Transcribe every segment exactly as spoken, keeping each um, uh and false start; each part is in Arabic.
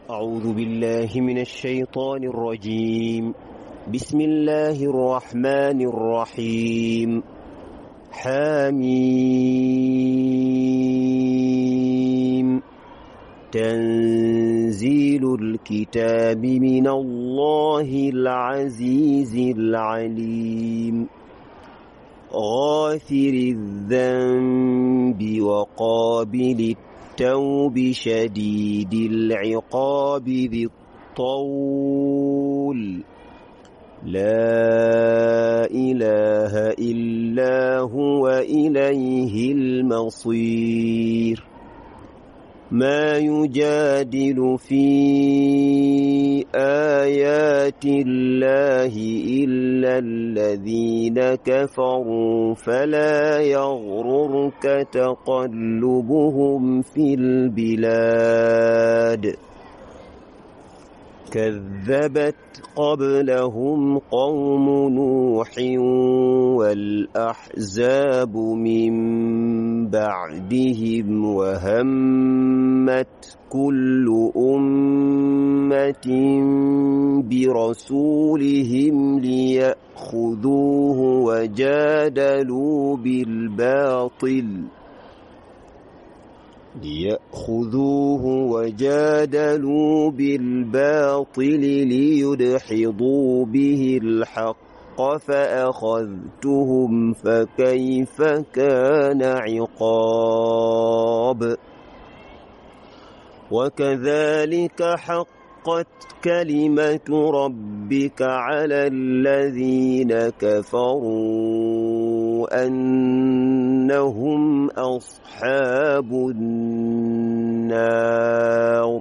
أعوذ بالله من الشيطان الرجيم. بسم الله الرحمن الرحيم. حميم. تنزيل الكتاب من الله العزيز العليم. غافر الذنب وقابل التوب شديد العقاب ذي الطول. لا إله إلا هو إليه المصير. ما يجادل في آيات الله إلا الذين كفروا فلا يغررك تقلبهم في البلاد. كذبت قبلهم قوم نوح والأحزاب من بعدهم وهمت كل أمة برسولهم ليأخذوه وجادلوا بالباطل ليأخذوه وجادلوا بالباطل ليدحضوا به الحق فأخذتهم فكيف كان عقاب. وكذلك حقت كلمة ربك على الذين كفروا أنهم أصحاب النار.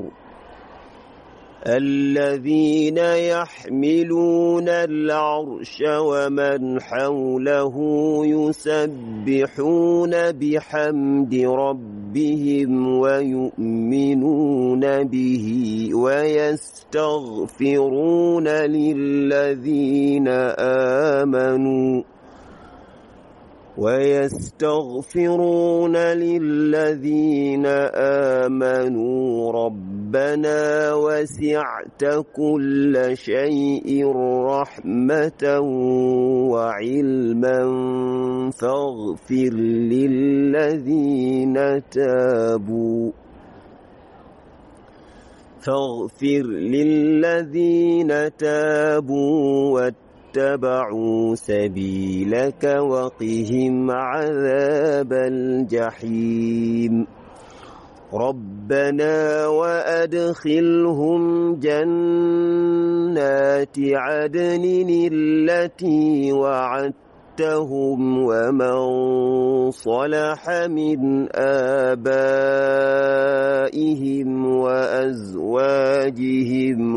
الذين يحملون العرش ومن حوله يسبحون بحمد ربهم ويؤمنون به ويستغفرون للذين آمنوا ويستغفرون للذين آمنوا ربنا وسعت كل شيء رحمة وعلما فاغفر للذين تابوا فاغفر للذين تابوا اتبعوا سبيلك وقهم عذاب الجحيم. ربنا وأدخلهم جنات عدن التي وعدتهم ومن صلح من آبائهم وأزواجهم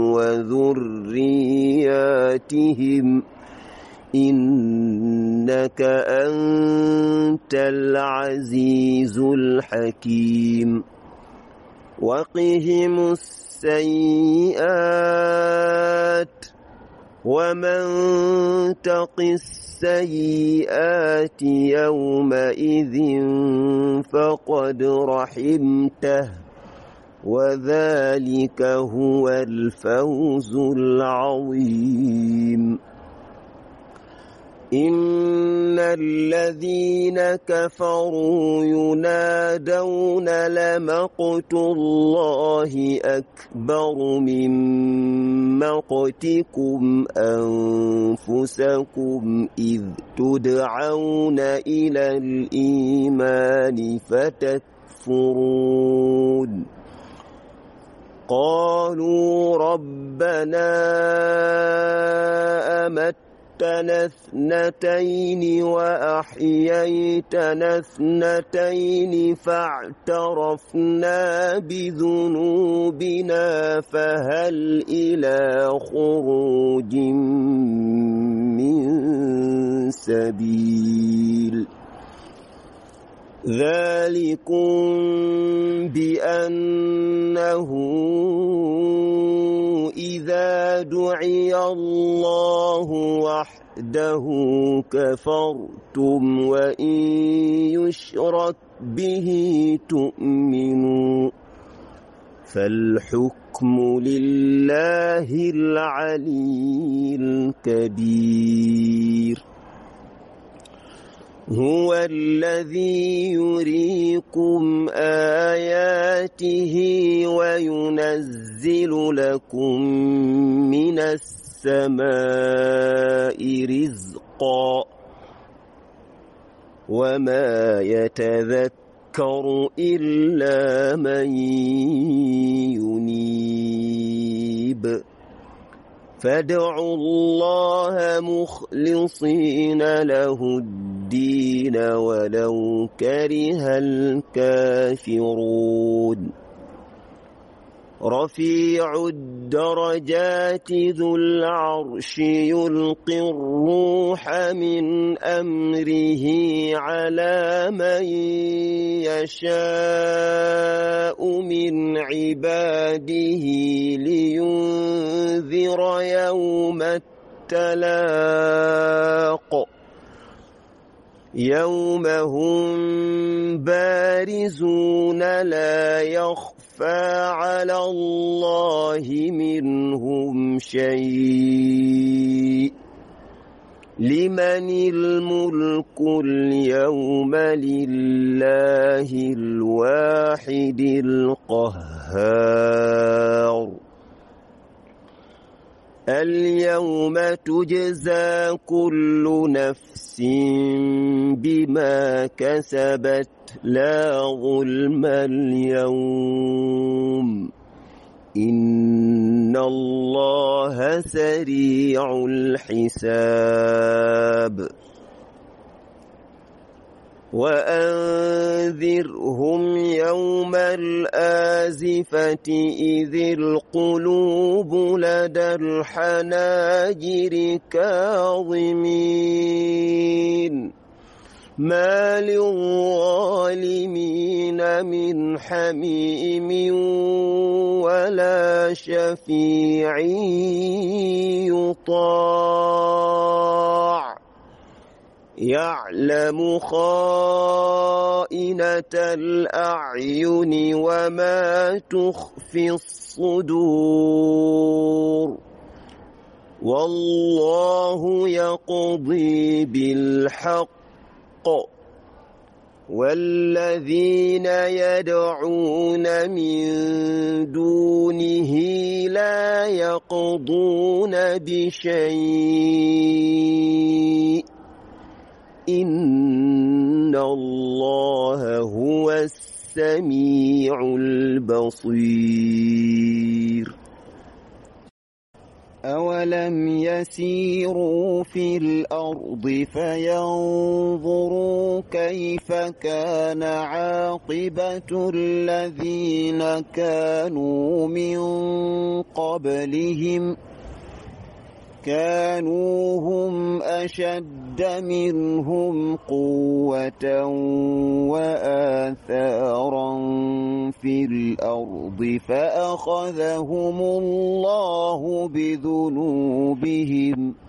وذرياتهم إنك أنت العزيز الحكيم. وقهم السيئات ومن تق السيئات يومئذ فقد رحمته وذلك هو الفوز العظيم. إن الذين كفروا ينادون لمقت الله أكبر من مقتكم أنفسكم إذ تدعون إلى الإيمان فتكفرون. قالوا ربنا أمت اثنتين وأحييتنا اثنتين فاعترفنا بذنوبنا فهل إلى خروج من سبيل. ذلكم بأنه إذا دعي الله وحده كفرتم وإن يشرك به تؤمنوا فالحكم لله العلي الكبير هو الذي يريكم آياته وينزل لكم من السماء رزقا وما يتذكر إلا من ينيب فادعوا الله مخلصين له الدين ولو كره الكافرون رفيع الدرجات ذو العرش يلقي الروح من أمره على من يشاء من عباده لينذر يوم التلاق يوم هم بارزون لا يخفى على الله منهم شيء لمن الملك اليوم لله الواحد القهار اليوم تجزى كل نفس بما كسبت لا ظلم اليوم إن الله سريع الحساب وأنذرهم يوم الآزفة إذ القلوب لدى الحناجر كاظمين ما للظالمين من حميم ولا شفيع يطاع يعلم خائنة الأعين وما تخفي الصدور والله يقضي بالحق والذين يدعون من دونه لا يقضون بشيء إن الله هو السميع البصير أولم يسيروا في الأرض فينظروا كيف كان عاقبة الذين كانوا من قبلهم كانوا هم أشد منهم قوة وآثارا في الأرض فأخذهم الله بذنوبهم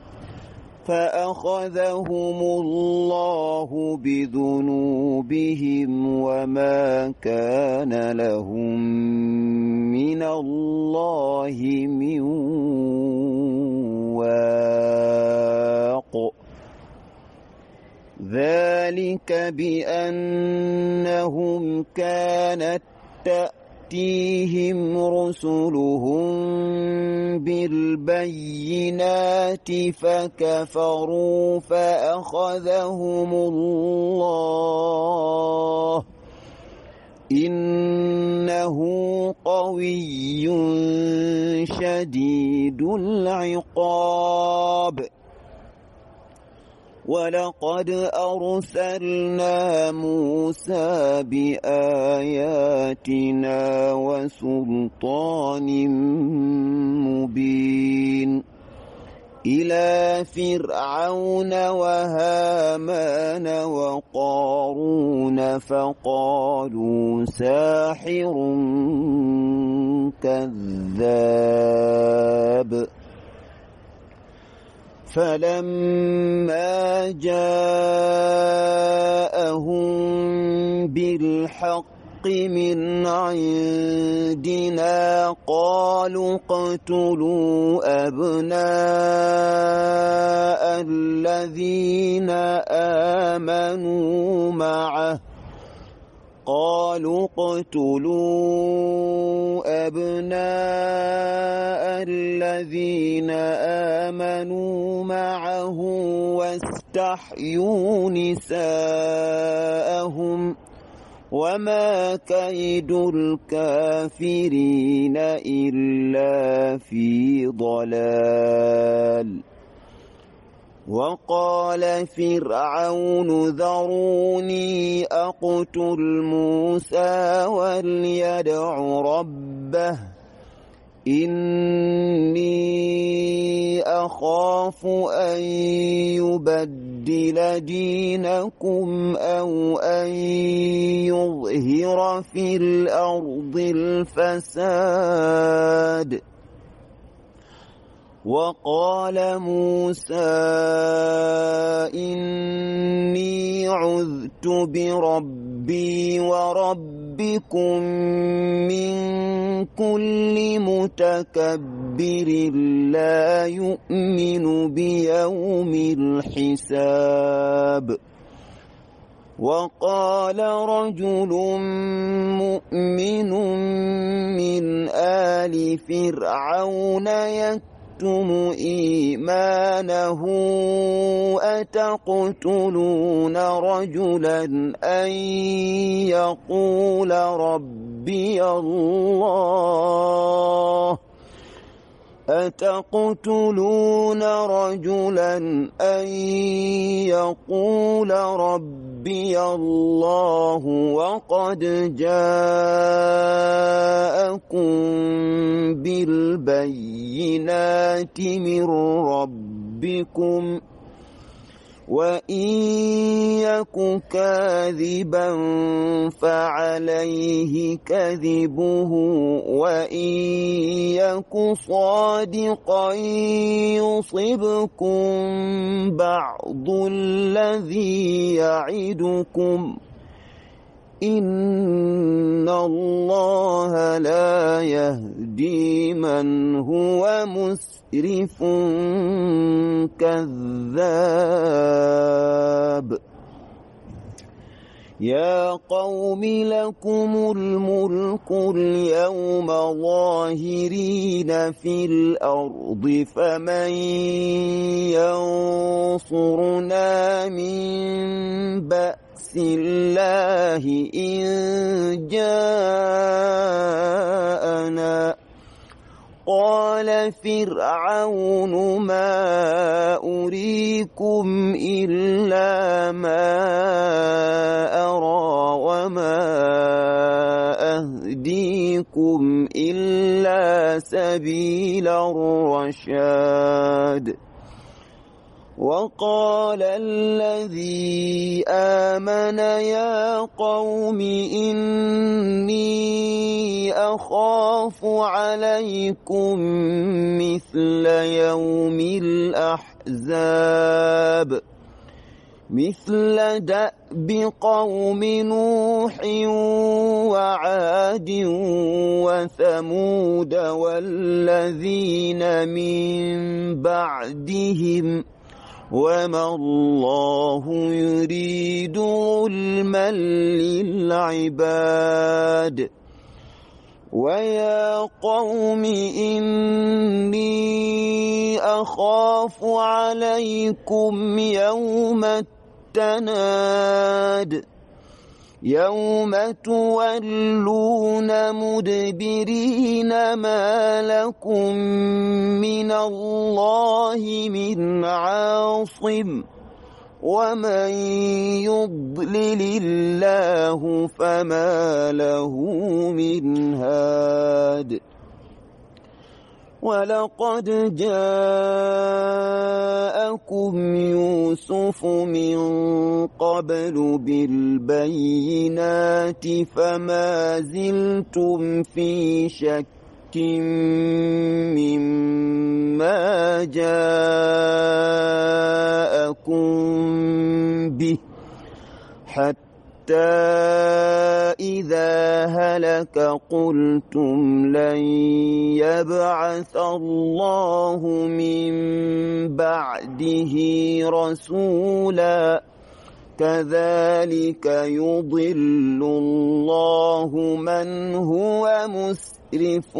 فأخذهم الله بذنوبهم وما كان لهم من الله من واق ذلك بأنهم كانت تأتيهم رسلهم بالبينات فكفروا فأخذهم الله إنه قوي شديد العقاب ولقد أرسلنا موسى بآياتنا وسلطان مبين إلى فرعون وهامان وقارون فقالوا ساحر كذاب فلما جاءهم بالحق بالحق من عندنا قالوا اقتلوا أبناء الذين آمنوا معه قالوا اقتلوا أبناء الذين آمنوا معه واستحيوا نساءهم وما كيد الكافرين إلا في ضلال. وقال فرعون ذروني أقتل موسى وليدع ربه إني أخاف أن يبدل دينكم أو أن يظهر في الأرض الفساد. وقال موسى إني عذت بربي وربكم من كل متكبر لا يؤمن بيوم الحساب. وقال رجل مؤمن من آل فرعون يكتم إيمانه أتقتلون رجلا أن يقول ربي الله أتقتلون رجلا أن يقول ربي الله وقد جاءكم بالبينات من ربكم وإن يك كاذبا فعليه كذبه وإن يك صادقا يصبكم بعض الذي يعدكم إن الله لا يهدي من هو مسرف كذاب. يا قوم لكم الملك اليوم ظاهرين في الأرض فمن ينصرنا من بأس الله إن جاءنا. قال فرعون ما أريكم إلا ما أرى وما أهديكم إلا سبيل الرشاد. وقال الذي آمن يا قوم إني أخاف عليكم مثل يوم الأحزاب مثل دأب قوم نوح وعاد وثمود والذين من بعدهم وما الله يريد ظلما للعباد. ويا قوم إني أخاف عليكم يوم التناد يوم تولون مدبرين ما لكم من الله من عاصم ومن يضلل الله فما له من هاد. ولقد جاءكم يوسف من قبل بالبينات فما زلتم في شك مما جاءكم به حتى إذا ذلك قلتم لن يبعث الله من بعده رسولا كذلك يضل الله من هو مسرف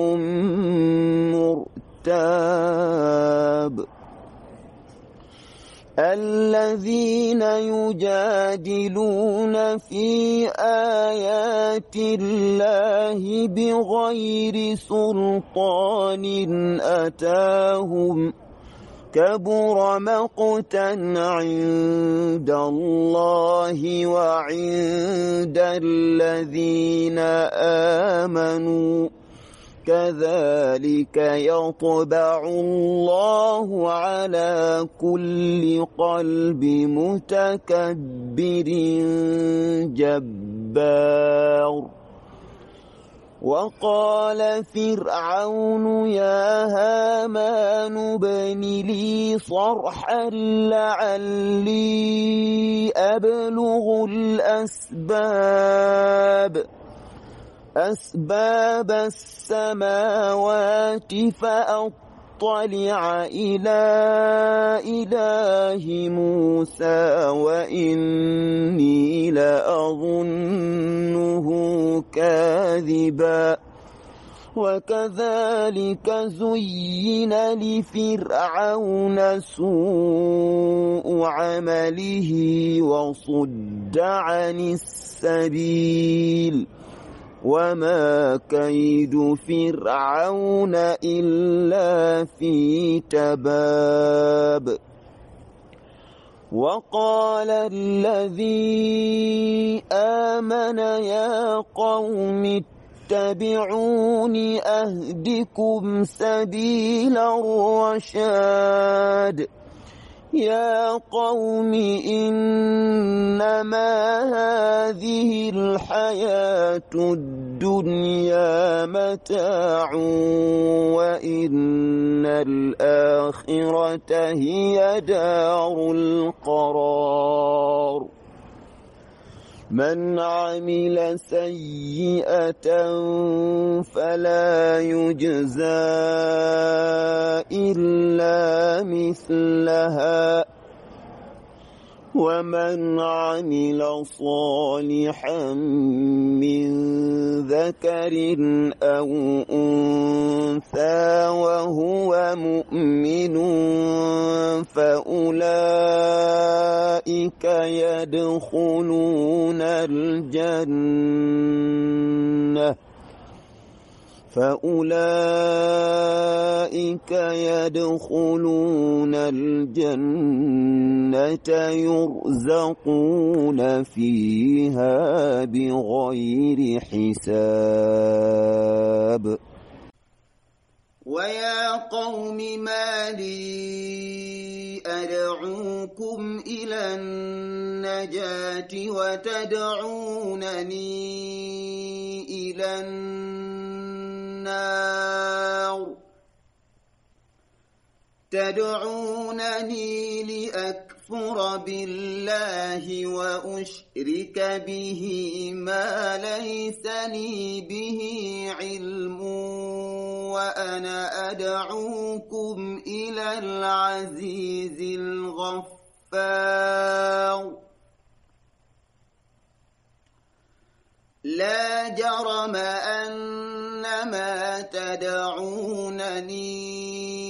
مرتاب الذين يجادلون في آيات الله بغير سلطان أتاهم كبر مقتا عند الله وعند الذين آمنوا كذلك يطبع الله على كل قلب متكبر جبار وقال فرعون يا هامان ابن لي صرحا لعلي أبلغ الأسباب أسباب السماوات فأطلع إلى إله موسى وإني لأظنه كاذبا وكذلك زين لفرعون سوء عمله وصد عن السبيل وما كيد فرعون إلا في تباب وقال الذي آمن يا قوم اتبعون أهدكم سبيل الرشاد يا قوم إنما هذه الحياة الدنيا متاع وإن الآخرة هي دار القرار من عمل سيئة فلا يجزى إلا مثلها ومن عمل صالحا من ذكر أو أنثى وهو مؤمن فأولئك يدخلون الجنة فأولئك يدخلون الجنة يرزقون فيها بغير حساب ويا قوم ما لي أدعوكم إلى النجاة وتدعونني إلى النار تدعونني لأكفر بالله وأشرك به ما ليس لي به علم وأنا أدعوكم إلى العزيز الغفار لا جرم أن ما تدعونني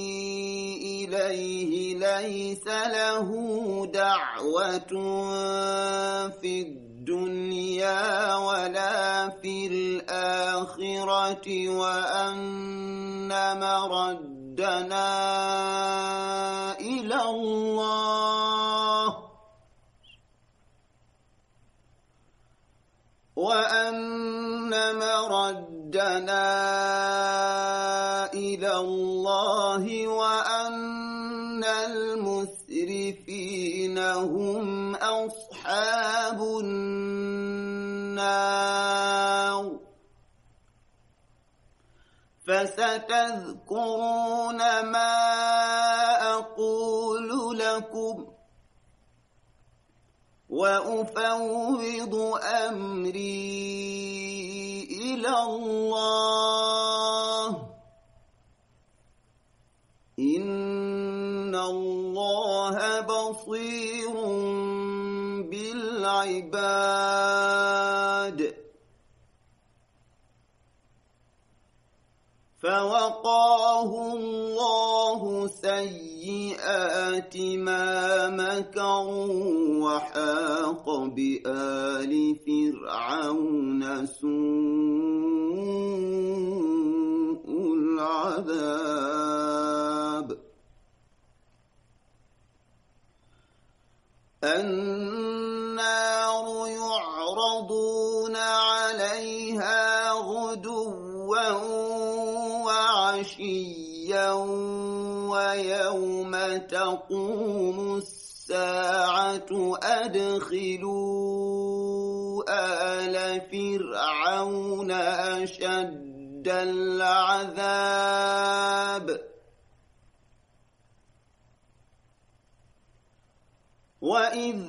إليه ليس له دعوة في الدنيا ولا في الآخرة وأن مردنا إلى الله وأن مردنا إلى الله وأن المسرفين هم أصحاب النار فستذكرون ما أقول لكم وأفوض أمري إلى الله إن الله بصير بالعباد فوقاه الله سيئات ما مكروا وحاق بآل فرعون سوء العذاب النار يعرضون عليها غدوا وعشيا ويوم تقوم الساعة أدخلوا آل فرعون أشد العذاب وإذ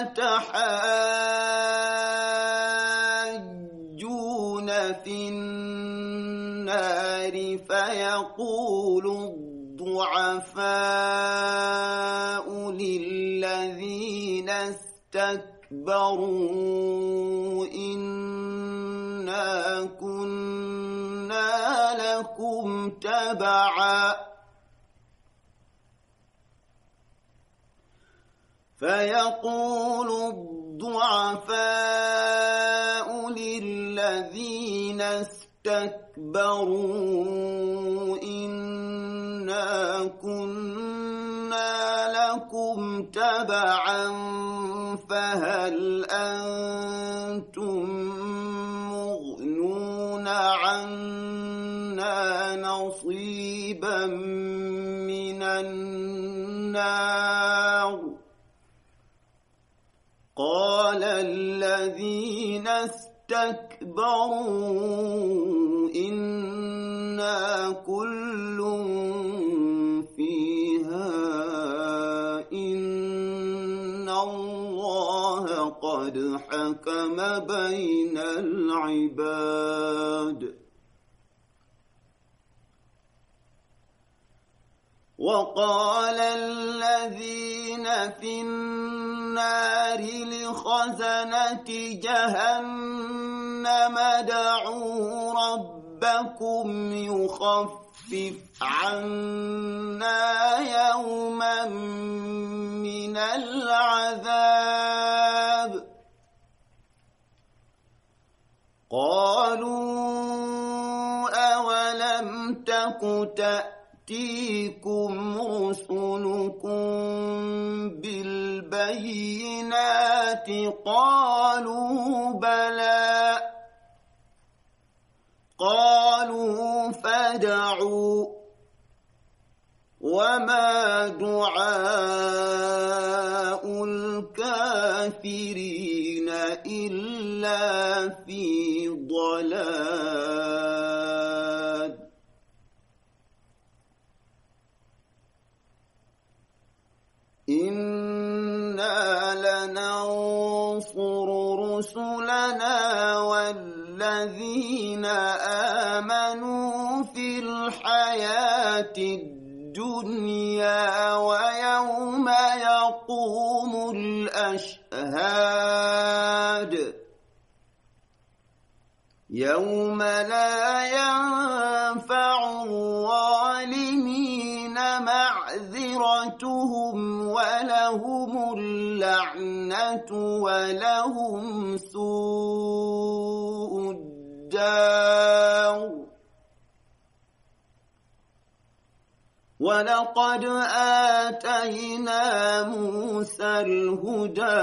يتحاجون في النار فيقول الضعفاء للذين استكبروا إنا كنا لكم تبعا فيقول الضعفاء للذين استكبروا إنا كنا لكم تبعا فهل أنتم مغنون عنا نصيبا من النار قال الذين استكبروا إنا كل فيها إن الله قد حكم بين العباد وقال الذين في النار لخزنة جهنم ادعوا ربكم يخفف عنا يوما من العذاب قالوا أولم تك تأتيكم رسلكم بالبينات قالوا بلى قالوا فادعوا وما دعاء الكافرين إلا في ضلال إنا لننصر رسلنا والذين آمنوا في الحياة الدنيا ويوم يقوم الأشهاد يوم لا ينفع الظالمين معذرتهم ولهم اللعنة ولهم سوء الدار ولقد آتينا موسى الهدى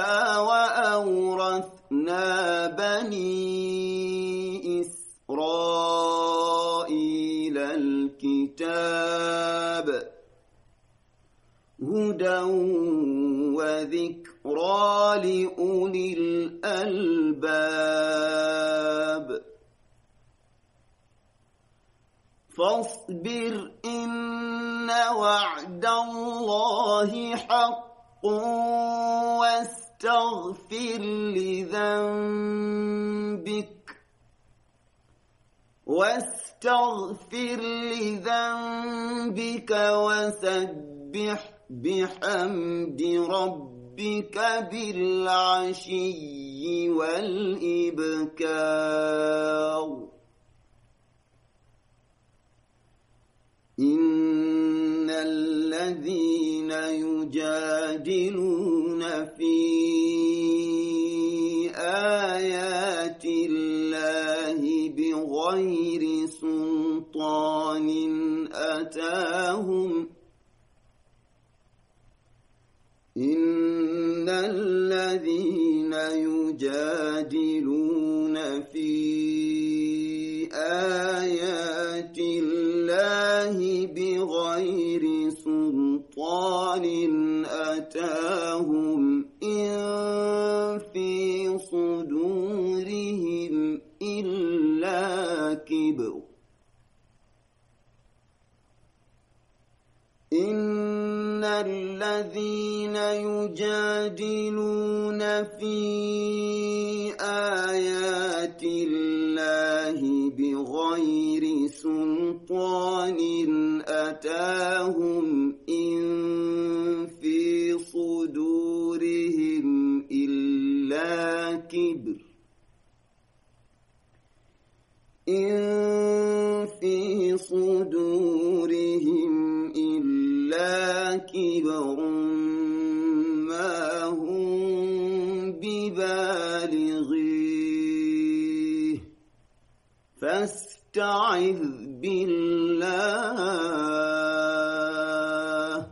وأورثنا بني إسرائيل الكتاب هدى وذكرى لأولي الألباب فاصبر إن وعد الله حق واستغفر لذنبك واستغفر لذنبك وسبح بحمد ربك بالعشي والإبكار إن الذين يجادلون في آيات الله بغير سلطان أتاهم إن الذين يجادلون في آيات الله بغير سلطان أتاهم إن في صدورهم إلا كبر إن الذين يجادلون في آيات الله بغير سلطان أتاهم إن في صدورهم إلا كبر إن في صدورهم إلا كبر ما هم ببالغيه فاستعذ بالله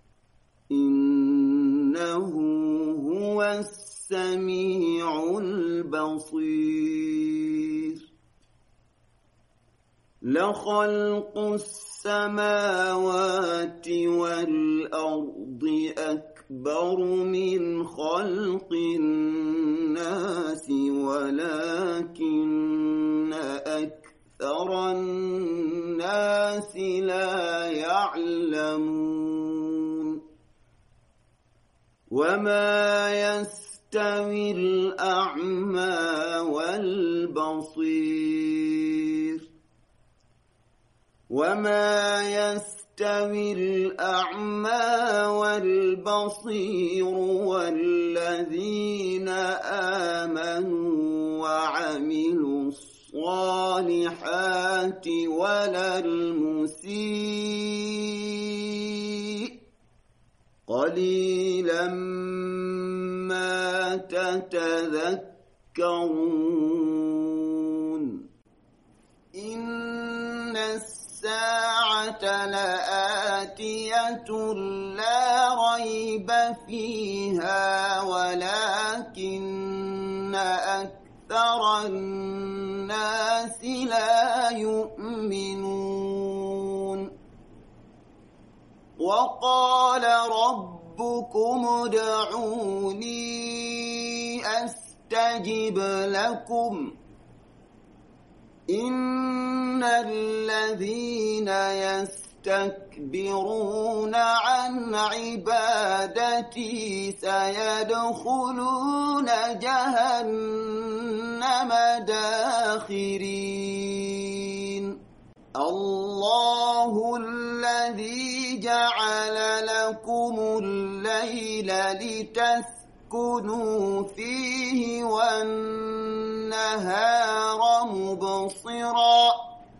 إنه هو السميع البصير لخلق السماوات والأرض أكبر من خلق الناس ولكن أكثر الناس لا يعلمون وما يستوي الأعمى والبصير وما يستوي الأعمى والبصير والذين آمنوا وعملوا الصالحات ولا المسيء قليلا ما تتذكرون إن الساعة لآتية لا ريب فيها ولكن أكثر الناس لا يؤمنون وقال ربكم ادعوني أستجب لكم إن الذين يستكبرون عن عبادتي سيدخلون جهنم داخرين الله الذي جعل لكم الليل لتسكنوا فيه والنهار مبصرا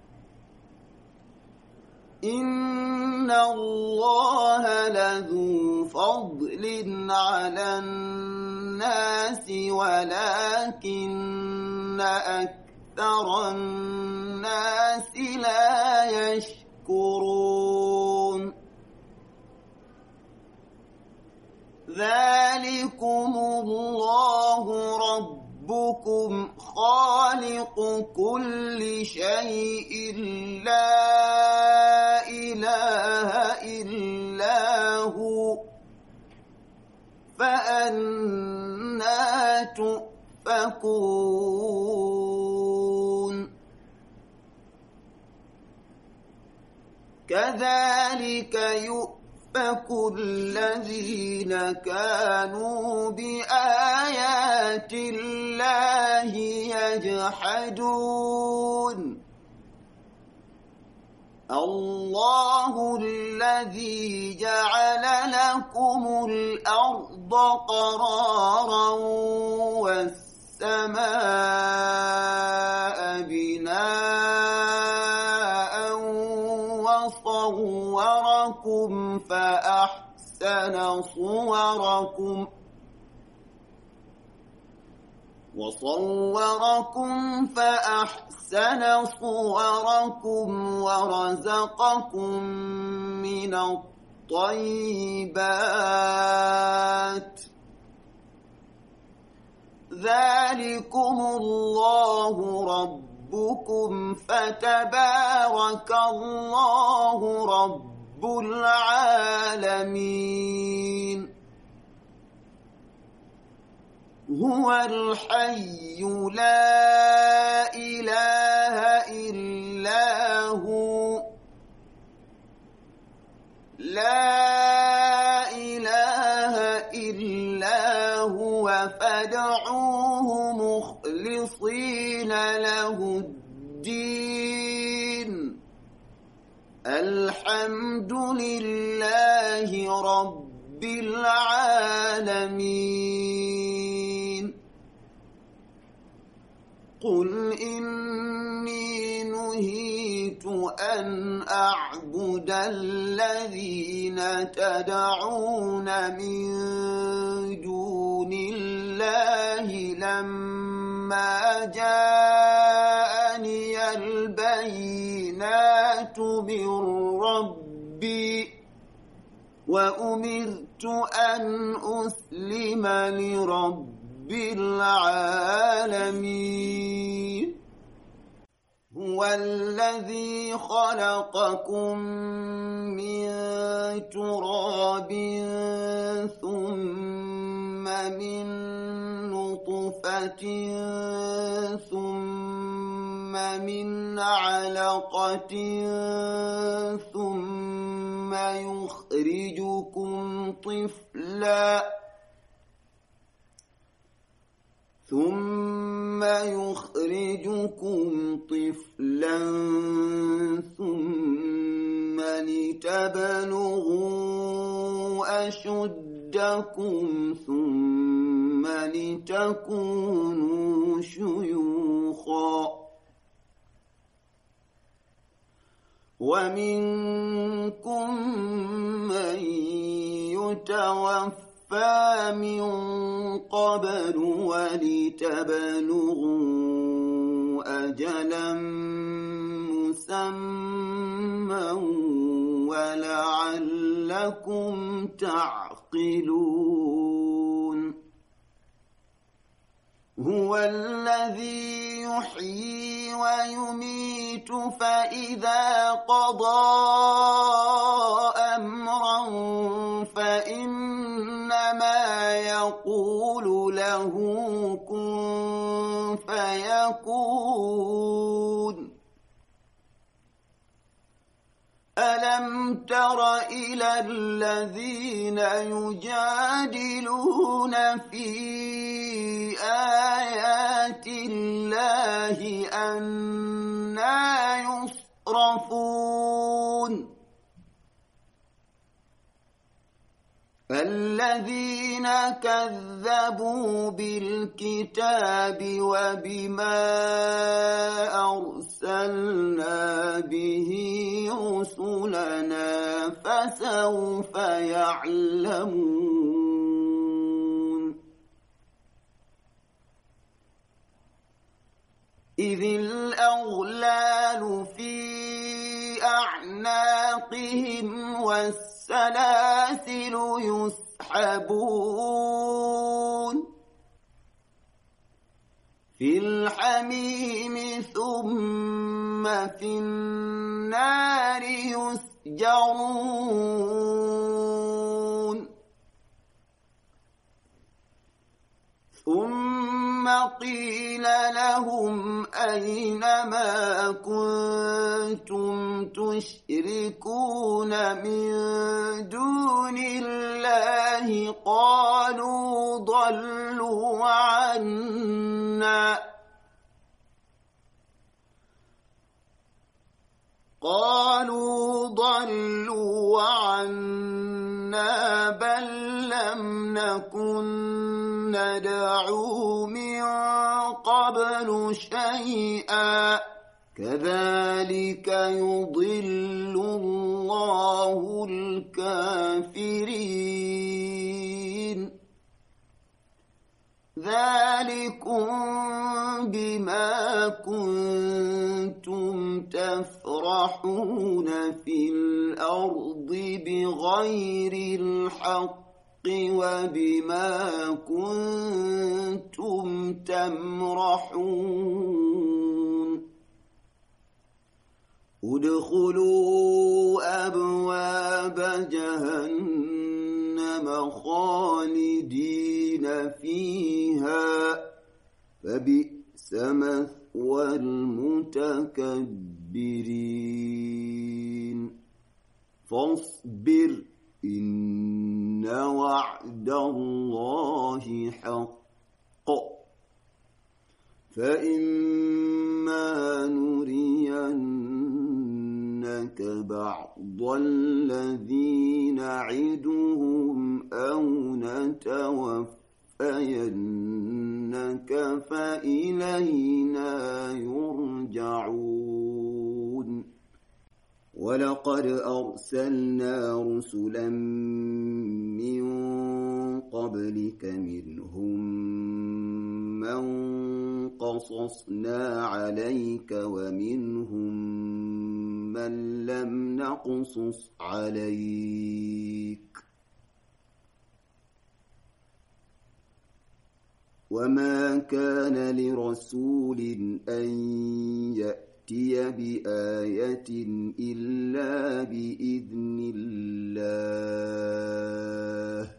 إن الله لذو فضل على الناس ولكن أكثر الناس لا يشكرون ذلكم الله ربكم خالق كل شيء لا إله إلا هو فأنى تؤفكون كذلك يؤفك الذين كانوا بآيات الله يجحدون الله الذي جعل لكم الأرض قرارا والسماء بناء وصوركم فأحسن صوركم وصوركم فأحسن صوركم ورزقكم من الطيبات ذلكم الله ربكم فتبارك الله رب العالمين هو الحي لا إله إلا هو لا إله إلا هو فادعوه مخلصين له الدين الحمد لله رب العالمين قل إني نهيت أن أعبد الذين تدعون من دون الله لما جاءني البينات من ربي وأمرت أن أسلم لرب العالمين هو الذي خلقكم من تراب ثم من نطفة ثم من علقة ثم يخرجكم طفلاً ثم يخرجكم طفلا ثم لتبلغوا أشدكم ثم لتكونوا شيوخا ومنكم من يتوفى فمن قبل ولتبلغوا أجلا مسمى ولعلكم تعقلون هو الذي يحيي ويميت فإذا قضى أمرا فإنما يقول له كن فيكون ألم تر إلى الذين يجادلون في آيات الله أنى يصرفون فالذين كذبوا بالكتاب وبما أرسلنا به رسلنا فسوف يعلمون إذ الأغلال في أعناقهم والسلاسل يسحبون في الحميم ثم في النار يسجرون ثم قيل لهم أين ما كنتم تشركون من دون الله قالوا ضلوا عنا قالوا ضلوا عنا بل لم نكن ندعو من قبل شيئا كذلك يضل الله الكافرين ذلكم بما كنتم تفرحون في الأرض بغير الحق وبما كنتم تمرحون ادخلوا أبواب جهنم خالدين فيها فبئس مثوى المتكبرين فاصبر إن وعد الله حق فإما نرينك بعض الذي نعدهم أو نتوفينك فإلينا يرجعون ولقد أرسلنا رسلا من قبلك منهم من قصصنا عليك ومنهم من لم نقصص عليك وما كان لرسول أن يأتي بآية إلا بإذن الله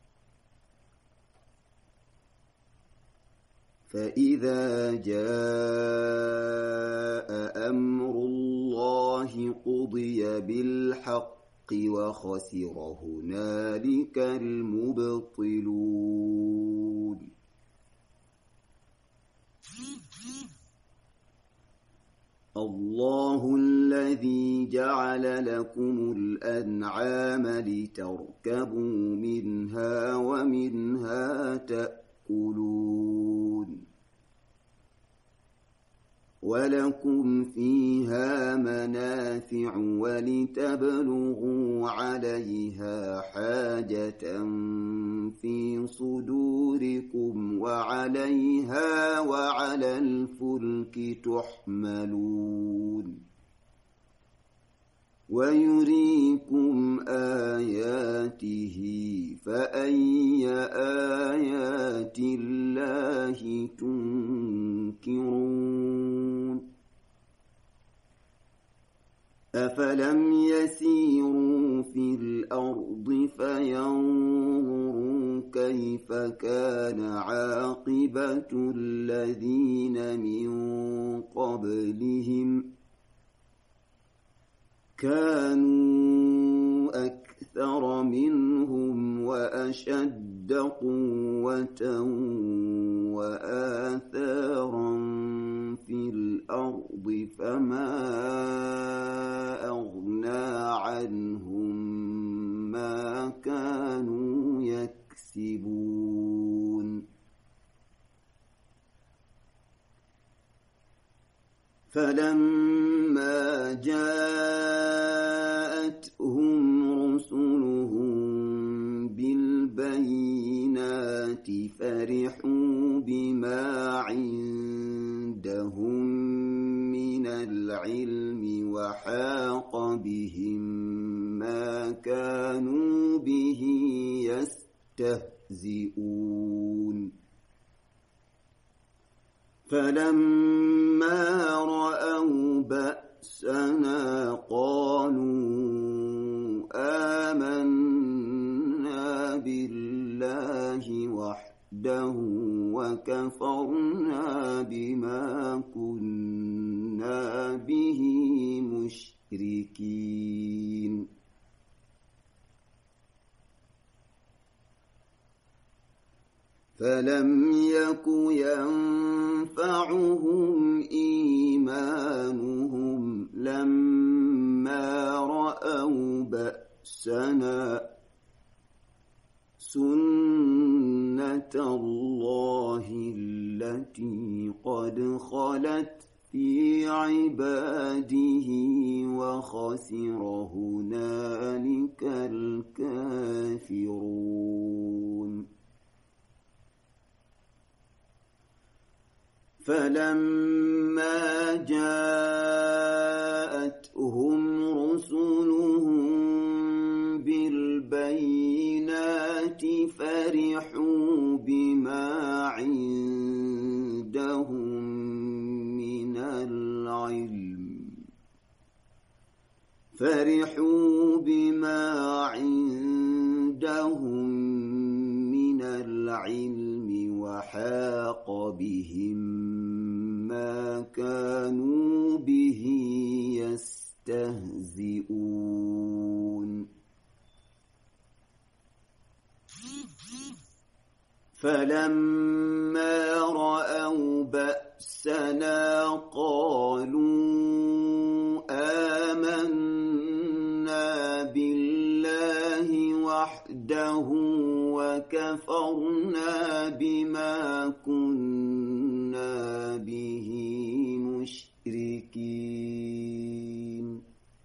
فإذا جاء أمر الله قضي بالحق وخسر هنالك المبطلون الله الذي جعل لكم الأنعام لتركبوا منها ومنها تأكلون ولكم فيها منافع ولتبلغوا عليها حاجة في صدوركم وعليها وعلى الفلك تحملون ويريكم آياته فأي آيات الله تنكرون أفلم يسيروا في الأرض فينظروا كيف كان عاقبة الذين من قبلهم كانوا أكثر منهم وأشد قوة وآثارا في الأرض فما أغنى عنهم ما كانوا يكسبون فلما جاءتهم رسلهم بالبينات فرحوا بما عندهم من العلم وحاق بهم ما كانوا به يستهزئون فلما رأوا بأسنا قالوا آمنا بالله وحده وكفرنا بما كنا به مشركين فلم يك ينفعهم إيمانهم لما رأوا بأسنا سنة الله التي قد خلت في عباده وخسر هنالك الكافرون فلما جاءتهم رسلهم بالبينات فرحوا بما عندهم من العلم فرحوا بما عندهم من العلم وحاق بهم ما كانوا به يستهزئون فلما رأوا بأسنا قالوا آمنا بالله وحده وكفرنا بما كنا به مشركين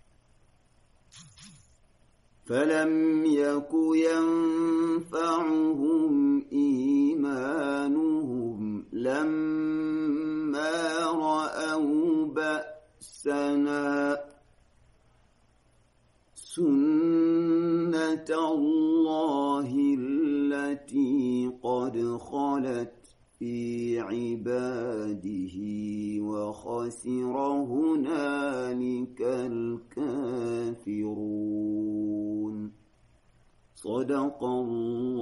فلم يك ينفعهم إيمانهم لما رأوا بأسنا سنة الله التي قد خلت في عباده وخسر هنالك الكافرون صدق الله